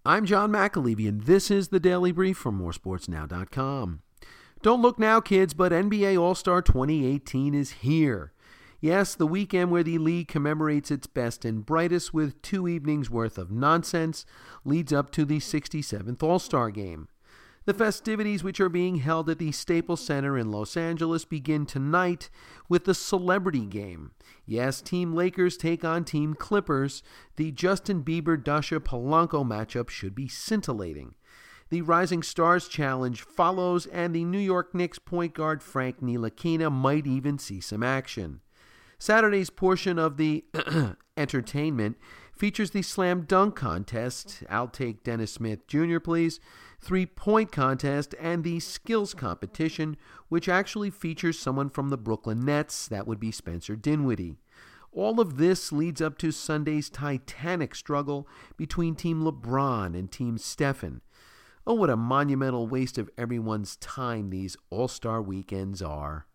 I'm John McAlevey, and this is the Daily Brief from moresportsnow.com. Don't look now, kids, but NBA All-Star 2018 is here. Yes, the weekend where the league commemorates its best and brightest with 2 evenings worth of nonsense leads up to the 67th All-Star Game. The festivities, which are being held at the Staples Center in Los Angeles, begin tonight with the Celebrity Game. Yes, Team Lakers take on Team Clippers. The Justin Bieber-Dasha Polanco matchup should be scintillating. The Rising Stars Challenge follows, and the New York Knicks point guard Frank Ntilikina might even see some action. Saturday's portion of the entertainment features the slam dunk contest, I'll take Dennis Smith Jr. please, 3-point contest, and the skills competition, which actually features someone from the Brooklyn Nets, that would be Spencer Dinwiddie. All of this leads up to Sunday's titanic struggle between Team LeBron and Team Stephen. Oh, what a monumental waste of everyone's time these All-Star weekends are.